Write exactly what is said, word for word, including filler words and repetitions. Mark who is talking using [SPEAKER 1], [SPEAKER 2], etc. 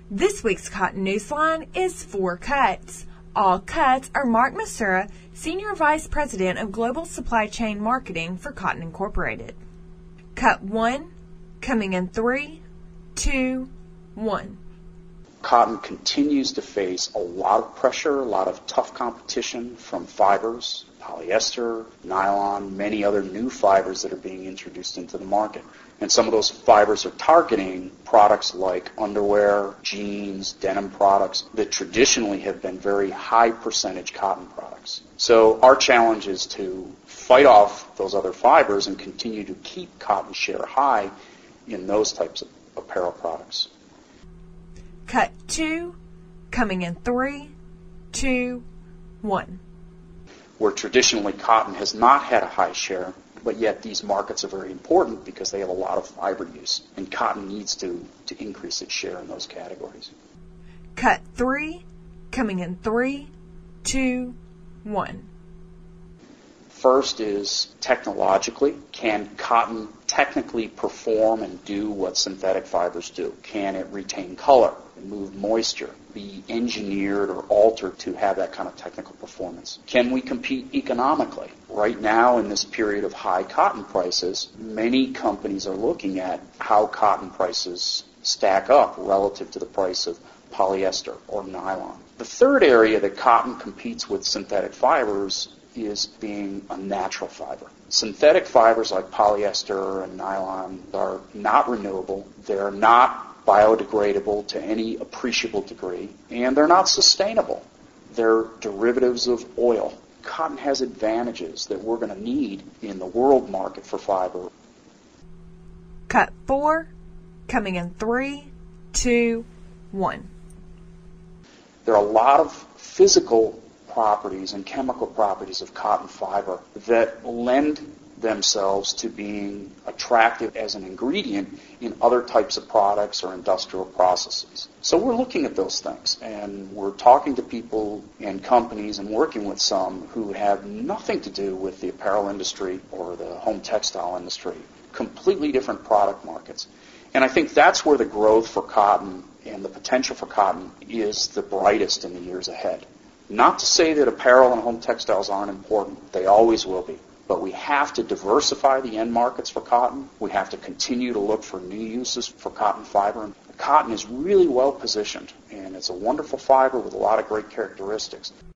[SPEAKER 1] This week's Cotton Newsline is four cuts. All cuts are Mark Masura, Senior Vice President of Global Supply Chain Marketing for Cotton Incorporated. Cut one, coming in three, two, one.
[SPEAKER 2] Cotton continues to face a lot of pressure, a lot of tough competition from fibers, polyester, nylon, many other new fibers that are being introduced into the market. And some of those fibers are targeting products like underwear, jeans, denim products that traditionally have been very high percentage cotton products. So our challenge is to fight off those other fibers and continue to keep cotton share high in those types of apparel products.
[SPEAKER 1] Cut two, coming in three, two, one.
[SPEAKER 2] Where traditionally cotton has not had a high share, but yet these markets are very important because they have a lot of fiber use, and cotton needs to, to increase its share in those categories.
[SPEAKER 1] Cut three, coming in three, two, one.
[SPEAKER 2] First is technologically, can cotton technically perform and do what synthetic fibers do? Can it retain color, remove moisture, be engineered or altered to have that kind of technical performance? Can we compete economically? Right now, in this period of high cotton prices, many companies are looking at how cotton prices stack up relative to the price of polyester or nylon. The third area that cotton competes with synthetic fibers is being a natural fiber. Synthetic fibers like polyester and nylon are not renewable. They're not biodegradable to any appreciable degree, and they're not sustainable. They're derivatives of oil. Cotton has advantages that we're going to need in the world market for fiber.
[SPEAKER 1] Cut four, coming in three, two, one.
[SPEAKER 2] There are a lot of physical properties and chemical properties of cotton fiber that lend themselves to being attractive as an ingredient in other types of products or industrial processes. So we're looking at those things, and we're talking to people and companies and working with some who have nothing to do with the apparel industry or the home textile industry, completely different product markets. And I think that's where the growth for cotton and the potential for cotton is the brightest in the years ahead. Not to say that apparel and home textiles aren't important. They always will be. But we have to diversify the end markets for cotton. We have to continue to look for new uses for cotton fiber. And cotton is really well positioned, and it's a wonderful fiber with a lot of great characteristics.